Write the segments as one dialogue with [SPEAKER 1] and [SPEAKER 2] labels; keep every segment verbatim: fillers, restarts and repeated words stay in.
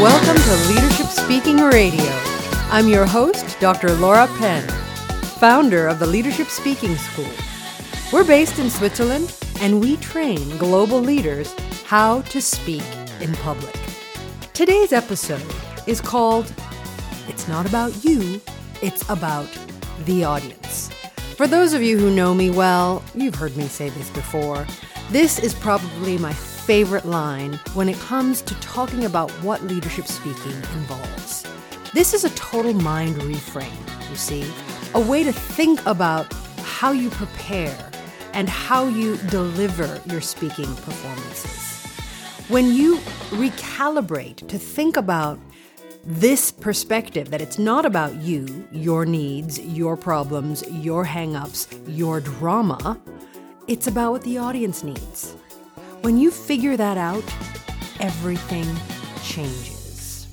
[SPEAKER 1] Welcome to Leadership Speaking Radio. I'm your host, Doctor Laura Penn, founder of the Leadership Speaking School. We're based in Switzerland, and we train global leaders how to speak in public. Today's episode is called It's Not About You, It's About the Audience. For those of you who know me well, you've heard me say this before. This is probably my favorite line when it comes to talking about what leadership speaking involves. This is a total mind reframe, you see, a way to think about how you prepare and how you deliver your speaking performances. When you recalibrate to think about this perspective, that it's not about you, your needs, your problems, your hang-ups, your drama, it's about what the audience needs. When you figure that out, everything changes.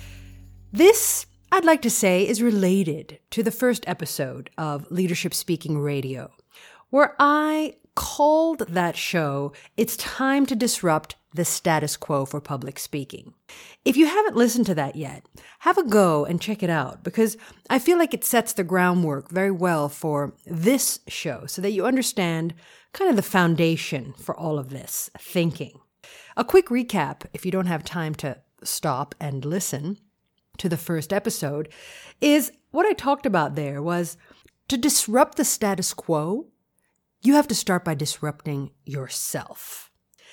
[SPEAKER 1] This, I'd like to say, is related to the first episode of Leadership Speaking Radio, where I called that show, It's Time to Disrupt the Status Quo for Public Speaking. If you haven't listened to that yet, have a go and check it out, because I feel like it sets the groundwork very well for this show so that you understand kind of the foundation for all of this thinking. A quick recap, if you don't have time to stop and listen to the first episode, is what I talked about there was to disrupt the status quo, you have to start by disrupting yourself.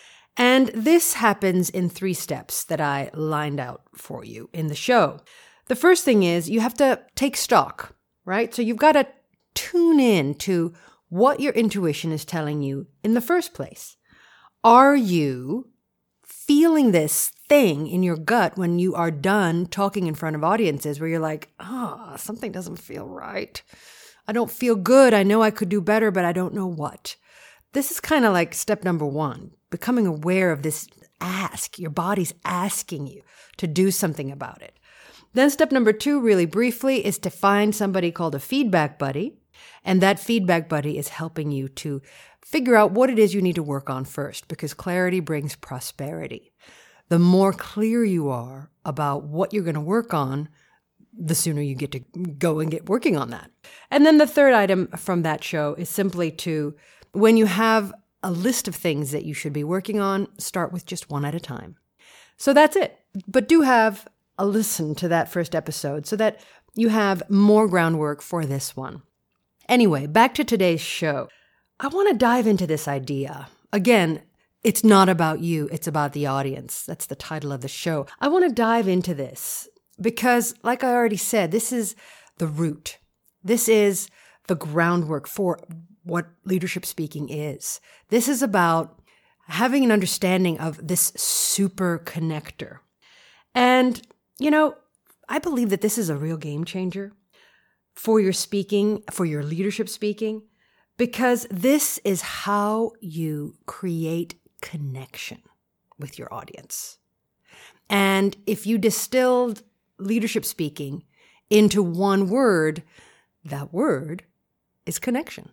[SPEAKER 1] And this happens in three steps that I lined out for you in the show. The first thing is you have to take stock, right? So you've got to tune in to what your intuition is telling you in the first place. Are you feeling this thing in your gut when you are done talking in front of audiences where you're like, ah, oh, something doesn't feel right. I don't feel good. I know I could do better, but I don't know what. This is kind of like step number one, becoming aware of this ask. Your body's asking you to do something about it. Then step number two, really briefly, is to find somebody called a feedback buddy. And that feedback buddy is helping you to figure out what it is you need to work on first, because clarity brings prosperity. The more clear you are about what you're going to work on, the sooner you get to go and get working on that. And then the third item from that show is simply to, when you have a list of things that you should be working on, start with just one at a time. So that's it. But do have a listen to that first episode so that you have more groundwork for this one. Anyway, back to today's show. I want to dive into this idea. Again, it's not about you, it's about the audience. That's the title of the show. I want to dive into this because, like I already said, this is the root. This is the groundwork for what leadership speaking is. This is about having an understanding of this super connector. And, you know, I believe that this is a real game changer for your speaking, for your leadership speaking, because this is how you create connection with your audience. And if you distilled leadership speaking into one word, that word is connection.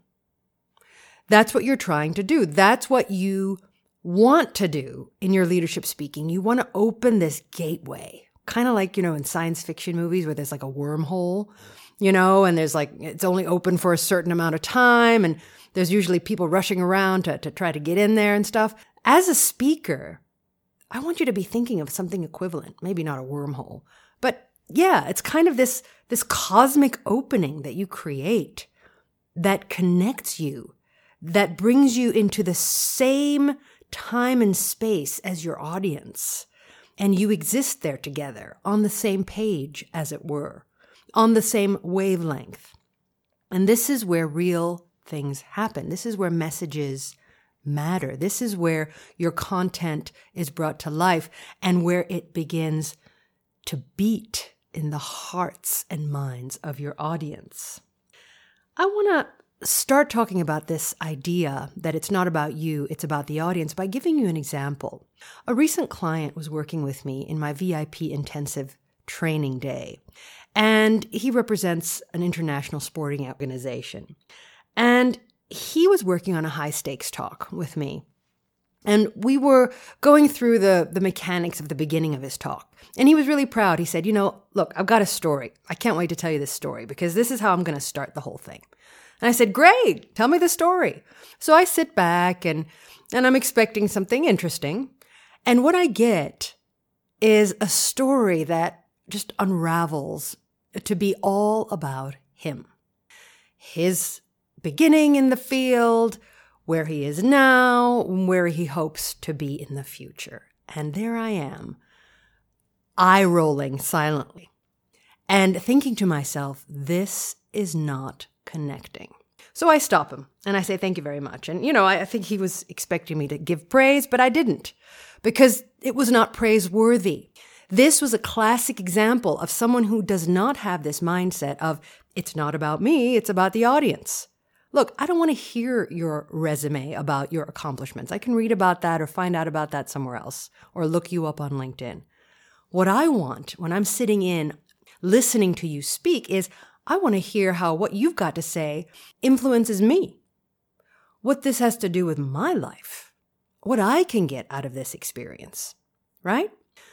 [SPEAKER 1] That's what you're trying to do. That's what you want to do in your leadership speaking. You want to open this gateway, kind of like, you know, in science fiction movies where there's like a wormhole, you know, and there's like, it's only open for a certain amount of time. And there's usually people rushing around to, to try to get in there and stuff. As a speaker, I want you to be thinking of something equivalent, maybe not a wormhole, but yeah, it's kind of this, this cosmic opening that you create that connects you, that brings you into the same time and space as your audience. And you exist there together on the same page, as it were, on the same wavelength. And this is where real things happen. This is where messages matter. This is where your content is brought to life and where it begins to beat in the hearts and minds of your audience. I want to start talking about this idea that it's not about you, it's about the audience by giving you an example. A recent client was working with me in my V I P intensive training day, and he represents an international sporting organization. And he was working on a high stakes talk with me. And we were going through the, the mechanics of the beginning of his talk. And he was really proud. He said, you know, look, I've got a story. I can't wait to tell you this story because this is how I'm going to start the whole thing. And I said, great, tell me the story. So I sit back and, and I'm expecting something interesting. And what I get is a story that just unravels to be all about him. His beginning in the field, where he is now, where he hopes to be in the future. And there I am, eye-rolling silently and thinking to myself, this is not connecting. So I stop him and I say, thank you very much. And, you know, I, I think he was expecting me to give praise, but I didn't because it was not praiseworthy. This was a classic example of someone who does not have this mindset of, it's not about me, it's about the audience. Look, I don't want to hear your resume about your accomplishments. I can read about that or find out about that somewhere else or look you up on LinkedIn. What I want when I'm sitting in listening to you speak is I want to hear how what you've got to say influences me, what this has to do with my life, what I can get out of this experience, right?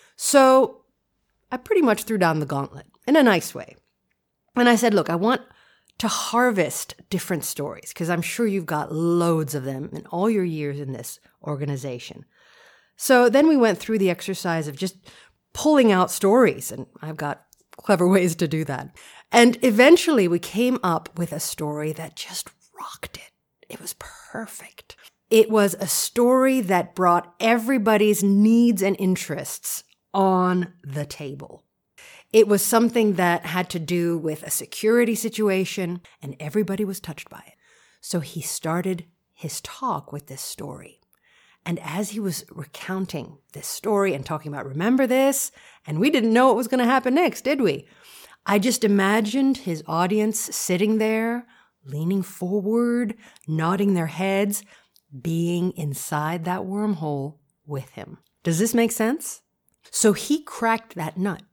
[SPEAKER 1] So I pretty much threw down the gauntlet in a nice way. And I said, look, I want to harvest different stories because I'm sure you've got loads of them in all your years in this organization. So then we went through the exercise of just pulling out stories, and I've got clever ways to do that. And eventually we came up with a story that just rocked it. It was perfect. It was a story that brought everybody's needs and interests on the table. It was something that had to do with a security situation, and everybody was touched by it. So he started his talk with this story. And as he was recounting this story and talking about, remember this, and we didn't know what was going to happen next, did we? I just imagined his audience sitting there, leaning forward, nodding their heads, being inside that wormhole with him. Does this make sense? So he cracked that nut.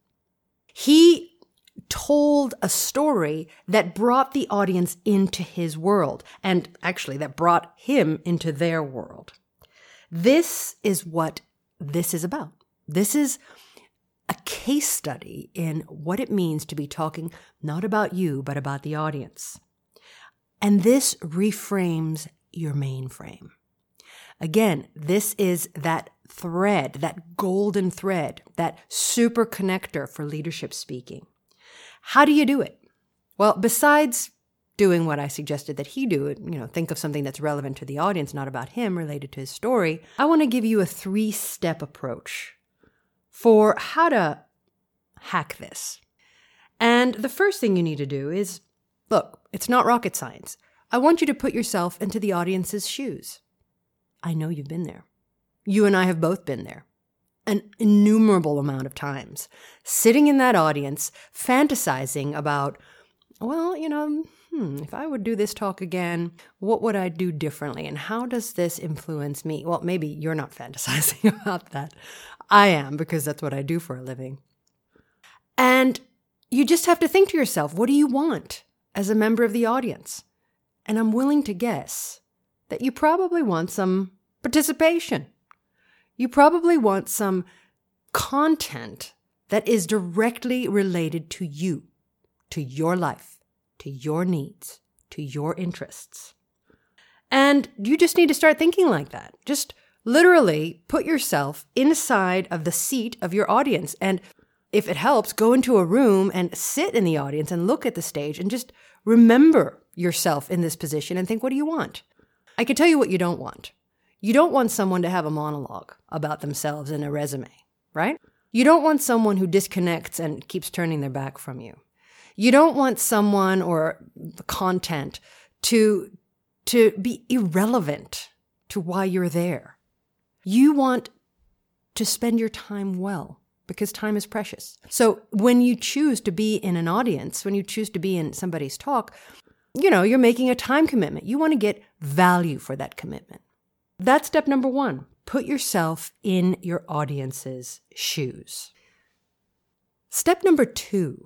[SPEAKER 1] He told a story that brought the audience into his world, and actually that brought him into their world. This is what this is about. This is a case study in what it means to be talking not about you, but about the audience. And this reframes your mainframe. Again, this is that thread, that golden thread, that super connector for leadership speaking. How do you do it? Well, besides doing what I suggested that he do, you know, think of something that's relevant to the audience, not about him, related to his story, I want to give you a three-step approach for how to hack this. And the first thing you need to do is, look, it's not rocket science. I want you to put yourself into the audience's shoes. I know you've been there. You and I have both been there an innumerable amount of times, sitting in that audience, fantasizing about, well, you know, hmm, if I would do this talk again, what would I do differently? And how does this influence me? Well, maybe you're not fantasizing about that. I am, because that's what I do for a living. And you just have to think to yourself, what do you want as a member of the audience? And I'm willing to guess that you probably want some participation. You probably want some content that is directly related to you, to your life, to your needs, to your interests. And you just need to start thinking like that. Just literally put yourself inside of the seat of your audience. And if it helps, go into a room and sit in the audience and look at the stage and just remember yourself in this position and think, what do you want? I can tell you what you don't want. You don't want someone to have a monologue about themselves in a resume, right? You don't want someone who disconnects and keeps turning their back from you. You don't want someone or the content to, to be irrelevant to why you're there. You want to spend your time well, because time is precious. So when you choose to be in an audience, when you choose to be in somebody's talk, you know, you're making a time commitment. You want to get value for that commitment. That's step number one. Put yourself in your audience's shoes. Step number two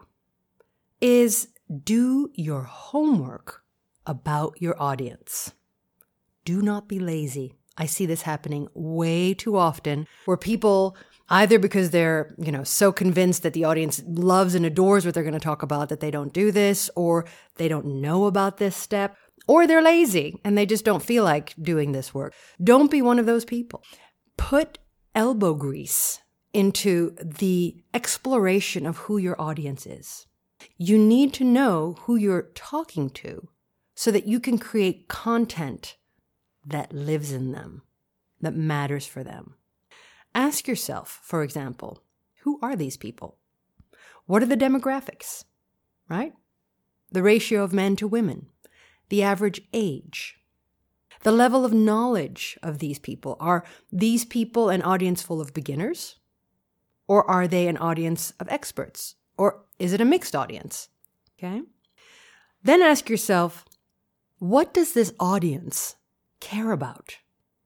[SPEAKER 1] is do your homework about your audience. Do not be lazy. I see this happening way too often, where people, either because they're, you know, so convinced that the audience loves and adores what they're going to talk about that they don't do this, or they don't know about this step, or they're lazy and they just don't feel like doing this work. Don't be one of those people. Put elbow grease into the exploration of who your audience is. You need to know who you're talking to so that you can create content that lives in them, that matters for them. Ask yourself, for example, who are these people? What are the demographics, right? The ratio of men to women, the average age, the level of knowledge of these people. Are these people an audience full of beginners? Or are they an audience of experts? Or is it a mixed audience? Okay. Then ask yourself, what does this audience care about?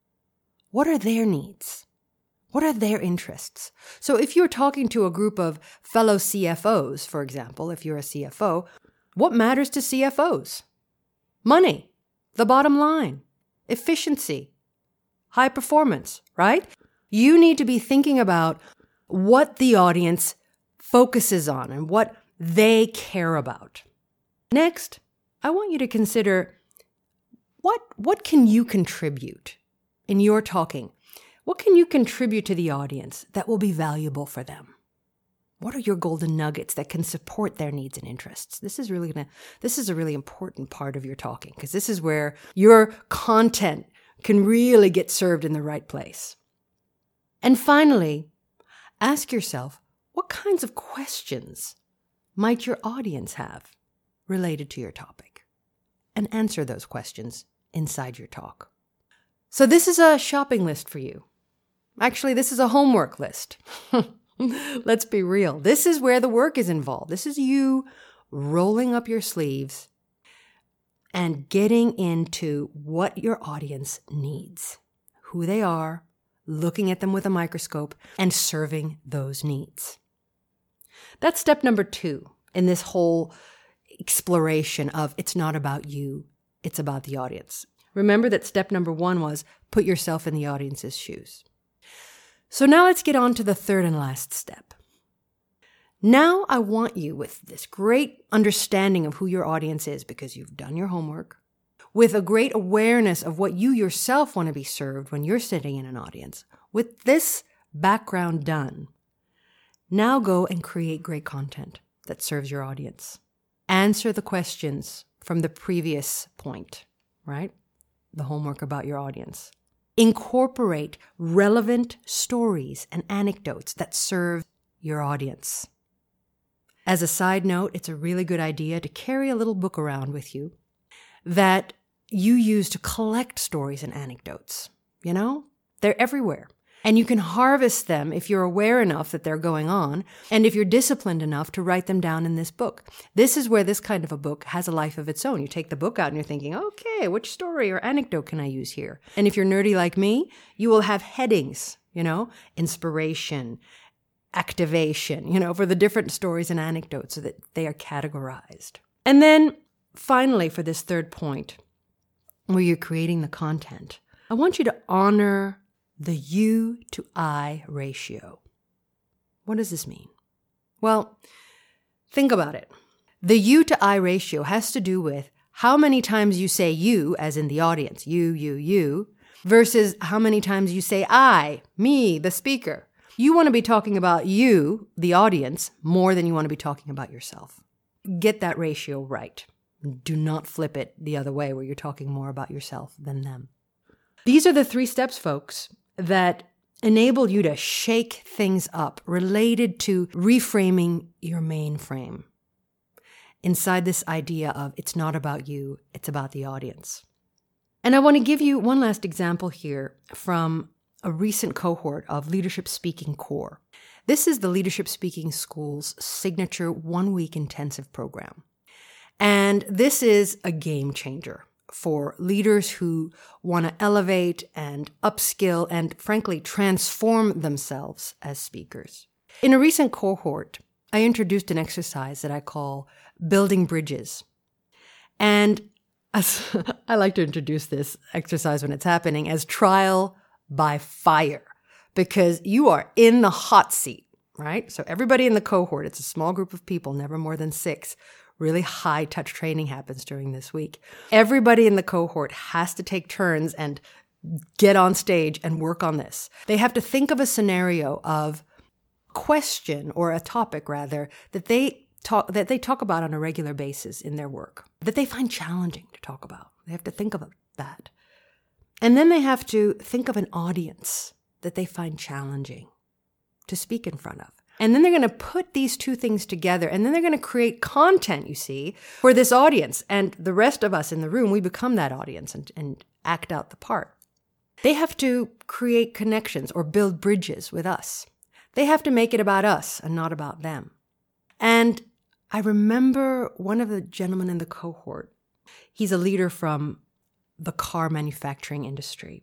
[SPEAKER 1] What are their needs? What are their interests? So if you're talking to a group of fellow C F Os, for example, if you're a C F O, what matters to C F Os? Money, the bottom line, efficiency, high performance, right? You need to be thinking about what the audience focuses on and what they care about. Next, I want you to consider what, what can you contribute in your talking? What can you contribute to the audience that will be valuable for them? What are your golden nuggets that can support their needs and interests? This is really gonna, this is a really important part of your talking, because this is where your content can really get served in the right place. And finally, ask yourself, what kinds of questions might your audience have related to your topic? And answer those questions inside your talk. So this is a shopping list for you. Actually, this is a homework list. Let's be real. This is where the work is involved. This is you rolling up your sleeves and getting into what your audience needs, who they are, looking at them with a microscope, and serving those needs. That's step number two in this whole exploration of it's not about you, it's about the audience. Remember that step number one was put yourself in the audience's shoes. So now let's get on to the third and last step. Now I want you, with this great understanding of who your audience is, because you've done your homework, with a great awareness of what you yourself want to be served when you're sitting in an audience, with this background done, now go and create great content that serves your audience. Answer the questions from the previous point, right? The homework about your audience. Incorporate relevant stories and anecdotes that serve your audience. As a side note, it's a really good idea to carry a little book around with you that you use to collect stories and anecdotes. You know, they're everywhere. And you can harvest them if you're aware enough that they're going on, and if you're disciplined enough to write them down in this book. This is where this kind of a book has a life of its own. You take the book out and you're thinking, okay, which story or anecdote can I use here? And if you're nerdy like me, you will have headings, you know, inspiration, activation, you know, for the different stories and anecdotes so that they are categorized. And then finally, for this third point, where you're creating the content, I want you to honor the you to I ratio. What does this mean? Well, think about it. The you to I ratio has to do with how many times you say you, as in the audience, you, you, you, versus how many times you say I, me, the speaker. You want to be talking about you, the audience, more than you want to be talking about yourself. Get that ratio right. Do not flip it the other way where you're talking more about yourself than them. These are the three steps, folks, that enable you to shake things up related to reframing your mainframe inside this idea of it's not about you, it's about the audience. And I want to give you one last example here from a recent cohort of Leadership Speaking Core. This is the Leadership Speaking School's signature one-week intensive program. And this is a game changer for leaders who want to elevate and upskill and, frankly, transform themselves as speakers. In a recent cohort, I introduced an exercise that I call building bridges. And as I like to introduce this exercise when it's happening as trial by fire, because you are in the hot seat, right? So everybody in the cohort, it's a small group of people, never more than six. Really high touch training happens during this week. Everybody in the cohort has to take turns and get on stage and work on this. They have to think of a scenario of question, or a topic rather, that they talk that they talk about on a regular basis in their work, that they find challenging to talk about. They have to think of that. And then they have to think of an audience that they find challenging to speak in front of. And then they're going to put these two things together, and then they're going to create content, you see, for this audience. And the rest of us in the room, we become that audience and, and act out the part. They have to create connections or build bridges with us. They have to make it about us and not about them. And I remember one of the gentlemen in the cohort, he's a leader from the car manufacturing industry.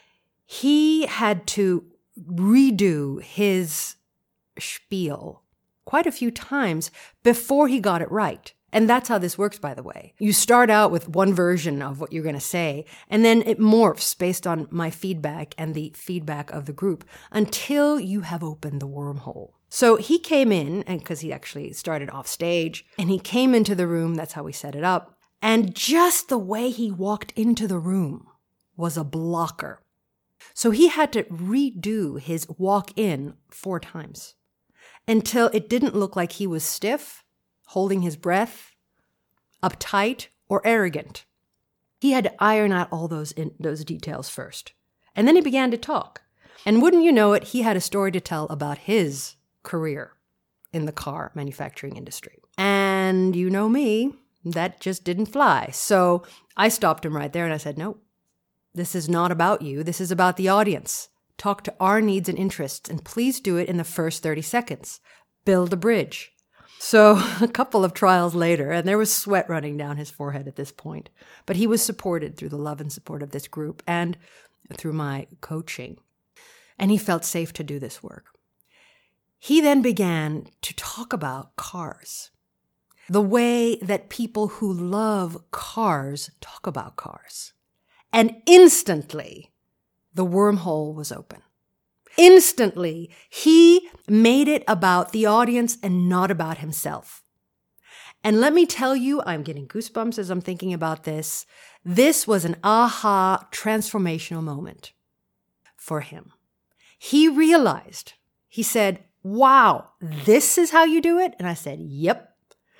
[SPEAKER 1] He had to redo his spiel quite a few times before he got it right. And that's how this works, by the way. You start out with one version of what you're going to say, and then it morphs based on my feedback and the feedback of the group until you have opened the wormhole. So he came in, and because he actually started off stage, and he came into the room, that's how we set it up, and just the way he walked into the room was a blocker. So he had to redo his walk in four times until it didn't look like he was stiff, holding his breath, uptight, or arrogant. He had to iron out all those in, those details first. And then he began to talk. And wouldn't you know it, he had a story to tell about his career in the car manufacturing industry. And you know me, that just didn't fly. So I stopped him right there and I said, nope, this is not about you. This is about the audience. Talk to our needs and interests, and please do it in the first thirty seconds. Build a bridge. So a couple of trials later, and there was sweat running down his forehead at this point, but he was supported through the love and support of this group and through my coaching. And he felt safe to do this work. He then began to talk about cars, the way that people who love cars talk about cars. And instantly, the wormhole was open. Instantly, he made it about the audience and not about himself. And let me tell you, I'm getting goosebumps as I'm thinking about this. This was an aha transformational moment for him. He realized, he said, wow, this is how you do it? And I said, yep.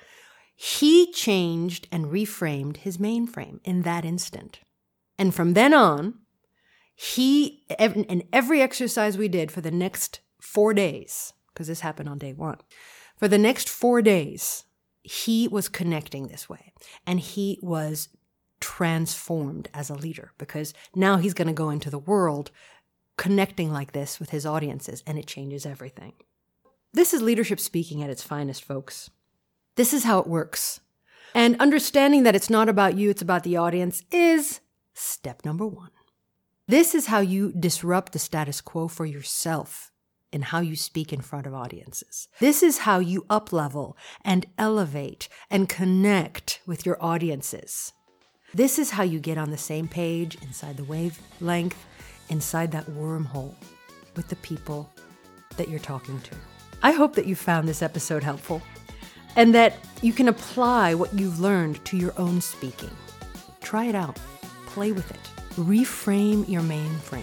[SPEAKER 1] He changed and reframed his mainframe in that instant. And from then on, he, in every exercise we did for the next four days, because this happened on day one, for the next four days, he was connecting this way. And he was transformed as a leader, because now he's going to go into the world connecting like this with his audiences, and it changes everything. This is leadership speaking at its finest, folks. This is how it works. And understanding that it's not about you, it's about the audience is step number one. This is how you disrupt the status quo for yourself in how you speak in front of audiences. This is how you up-level and elevate and connect with your audiences. This is how you get on the same page, inside the wavelength, inside that wormhole with the people that you're talking to. I hope that you found this episode helpful and that you can apply what you've learned to your own speaking. Try it out. Play with it. Reframe your mainframe.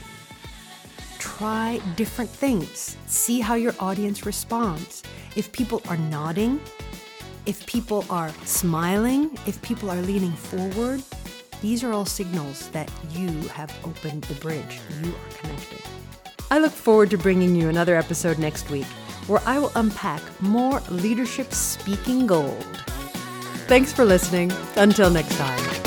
[SPEAKER 1] Try different things. See how your audience responds. If people are nodding, if people are smiling, if people are leaning forward, these are all signals that you have opened the bridge. You are connected. I look forward to bringing you another episode next week where I will unpack more leadership speaking gold. Thanks for listening. Until next time.